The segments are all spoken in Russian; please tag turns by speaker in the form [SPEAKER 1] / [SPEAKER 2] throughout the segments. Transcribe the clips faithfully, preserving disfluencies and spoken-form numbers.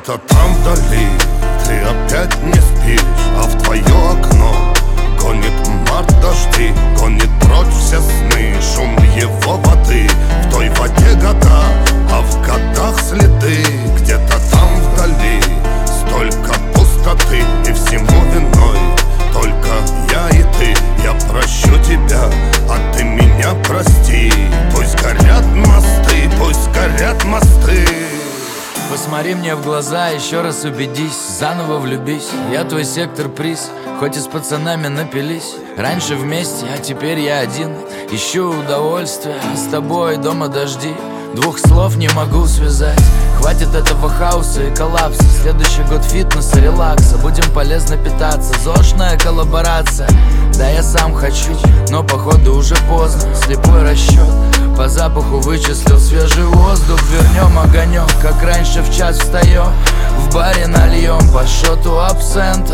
[SPEAKER 1] Где-то там вдали ты опять не спишь, а в твое окно гонит март дожди, гонит прочь все сны, шум его воды. В той воде года, а в годах следы. Где-то там вдали столько пустоты, и всему виной только я и ты. Я прощу тебя, а ты меня прости. Пусть горят мосты, пусть горят мосты.
[SPEAKER 2] Посмотри мне в глаза, еще раз убедись, заново влюбись. Я твой сектор приз, хоть и с пацанами напились. Раньше вместе, а теперь я один. Ищу удовольствия, с тобой дома дожди. Двух слов не могу связать. Хватит этого хаоса и коллапса. Следующий год фитнеса, релакса. Будем полезно питаться, зошная коллаборация. Да, я сам хочу, но походу уже поздно. Слепой расчет, по запаху вычислил свежий воздух. Вернем огонек, как раньше в час встаем. В баре нальем по шоту абсента.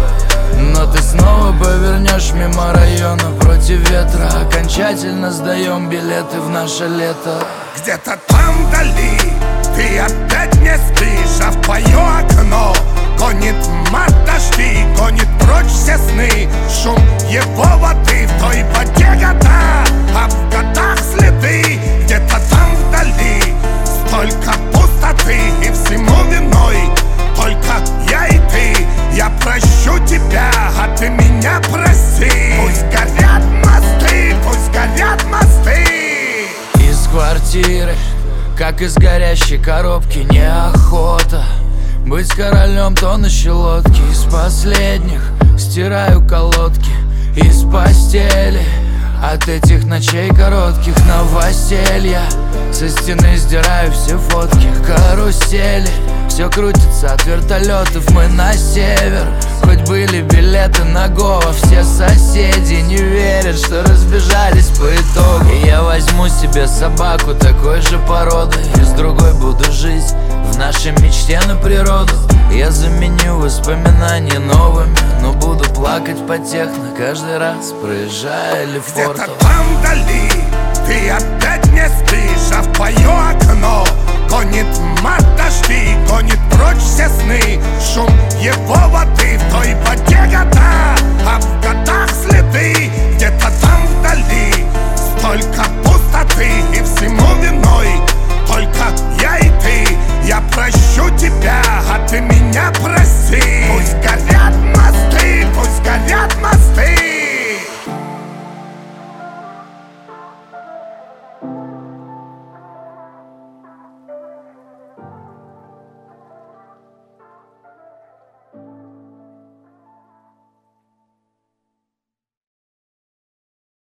[SPEAKER 2] Но ты снова повернешь мимо района против ветра. Окончательно сдаем билеты в наше лето.
[SPEAKER 1] Где-то там вдали ты опять не спишь, а в твое окно гонит март дожди, гонит прочь все сны, шум его воды. В той воде года, а в годах следы. Где-то там вдали столько пустоты, и всему виной только я и ты. Я прощу тебя, а ты меня прости. Пусть горят мосты, пусть горят мосты.
[SPEAKER 2] Из квартиры, как из горящей коробки, неохота быть королем тонущей лодки. Из последних стираю колодки из постели. От этих ночей коротких новоселья со стены сдираю все фотки. Карусели, все крутится от вертолетов, мы на север. Хоть были билеты на Гоа, все соседи не верят, что разбежались по итогу. И я возьму себе собаку такой же породы, и с другой буду жить в нашей мечте на природу. Я заменю воспоминания новыми, но буду плакать по техно каждый раз, проезжая Лефортово.
[SPEAKER 1] Где-то там вдали ты опять не спишь, а в твое окно гонит март дожди, гонит прочь все сны, шум его воды. В той воде года, а в годах следы. Где-то там вдали столько пустоты, и всему виной только я и ты. Я прощу тебя, а ты меня прости. Пусть горят мосты, пусть горят мосты.